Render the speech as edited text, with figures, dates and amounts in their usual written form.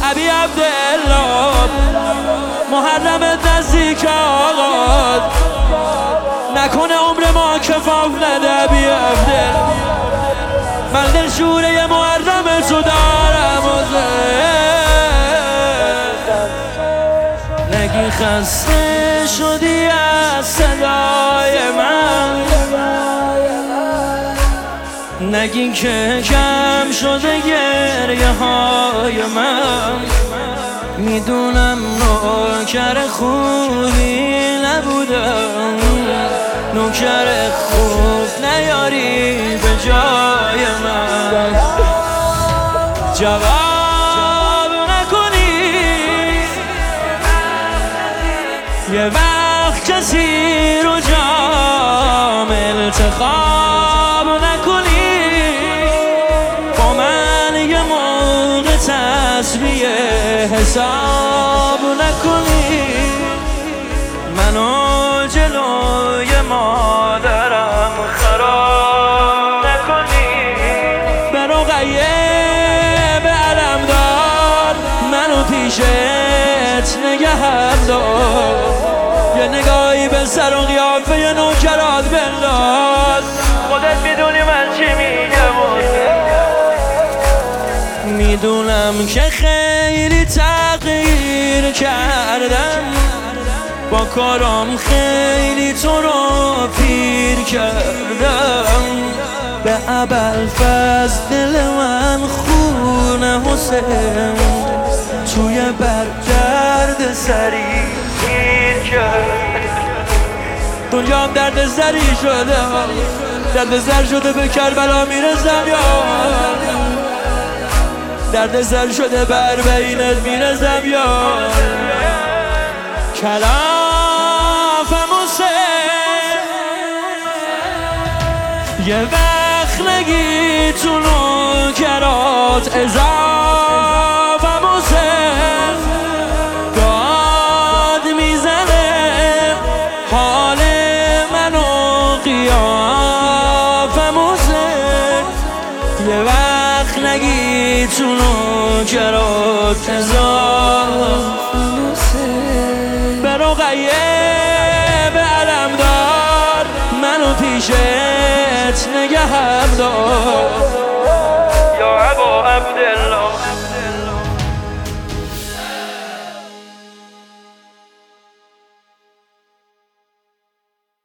ابی عبدالله محرم نزدیک آقاد نکنه عمر ما کفاف نده ابی عبدالله من دل شوره محرم تو دارم نگی خسته شدی از صدای من نگی که کم شده گریه های من میدونم نوکر خوبی نبودم نوکر خوب نیاری به جای من جواب نکنی یه وقت کسی رو جام التخاب نکنی با من یه موقع تسبیح حساب نکنی منو جلوی مادرم خراب نکنی به رقیه به علمدار منو پیشت نگهم دار یه نگاهی به سر و قیافه نوکرات بنداز خودت میدونی من چی میگم میدونم که خیلی تغییر کردم با کارام خیلی تو رو پیر کردم به ابوالفضل دل من خونه حسین توی برگرد سری پیر کرد دنیا هم درد سری شده درد سر شده به کربلا میرسم یار درد سر شده به اربعینت میرسم یار کلافم حسین یه وقت نگی تو نوکرات اضافم حسین داد میزنه حال منو قیافم حسین یه وقت نگی تو نوکرات اضافم حسین به رقیه به علمدار منو پیشت نگهم دار یا ابا عبدالله